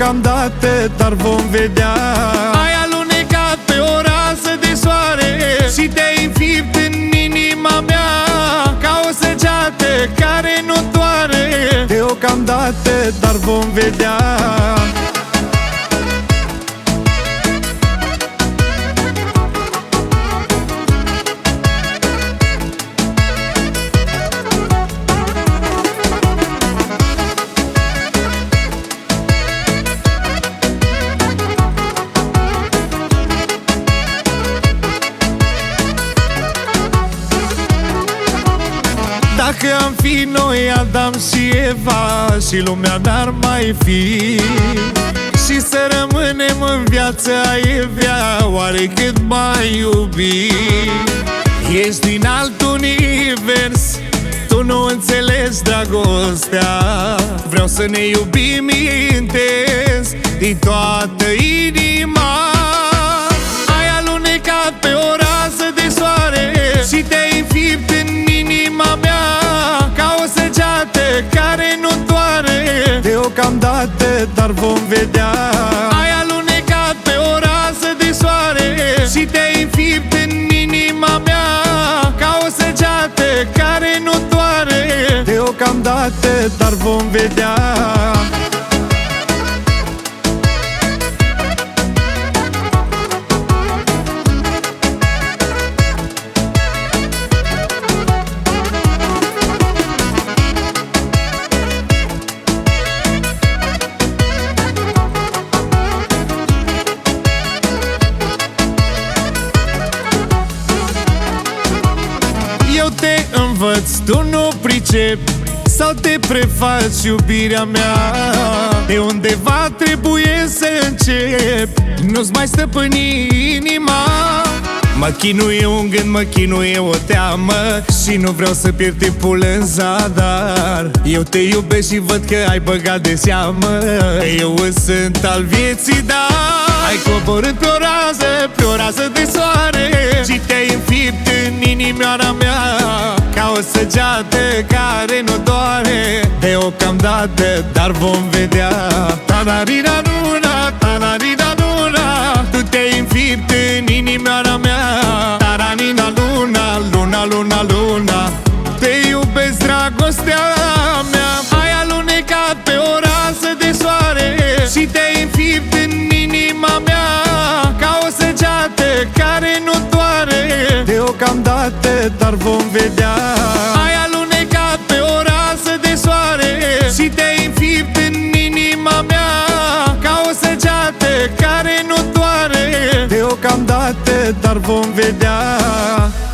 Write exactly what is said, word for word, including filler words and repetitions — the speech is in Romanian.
deocamdată, dar vom vedea. Ai alunecat pe o rază de soare și te-ai înfipt în inima mea ca o săgeată care nu doare. Deocamdată, dar vom vedea. Dacă am fi noi Adam și Eva și lumea n-ar mai fi, și să rămânem în viață aievea, oare cât mai iubi? Ești din alt univers, tu nu înțelegi dragostea. Vreau să ne iubim intens din toată inima. Ai alunecat pe o rază de soare și te-ai înfipt în inima mea ca o săgeată care nu doare. Deocamdată, dar vom vedea. Ai alunecat pe o rază de soare și te-ai înfipt în inima mea ca o săgeată care nu doare. Deocamdată, dar vom vedea. Eu te învăț, tu nu pricepi, sau te prefaci iubirea mea. De undeva trebuie să încep, nu-ți mai stăpâni inima. Mă chinuie un gând, mă chinuie o teamă și nu vreau să pierd timpul în zadar. Eu te iubesc și văd că ai băgat de seamă, eu îți sunt al vieții, dar ai coborât pe o rază, pe o rază de soare și te-ai înfipt în inimioara mea ca o săgeată care nu doare. Deocamdată, dar vom vedea. Ta-da-ri-da-luna, ta-da-ri-da-luna, tu te-ai înfipt în inimioara mea. Ta-da-ri-da-luna, luna, luna, luna, te iubesc, dragostea mea. Ai alunecat pe o rază de soare și te-ai înfipt în inima mea ca o săgeată care nu doare. Deocamdată, dar vom vedea. Ai alunecat pe o rază de soare și te-ai înfipt în inima mea ca o săgeată care nu doare. Deocamdată, dar vom vedea.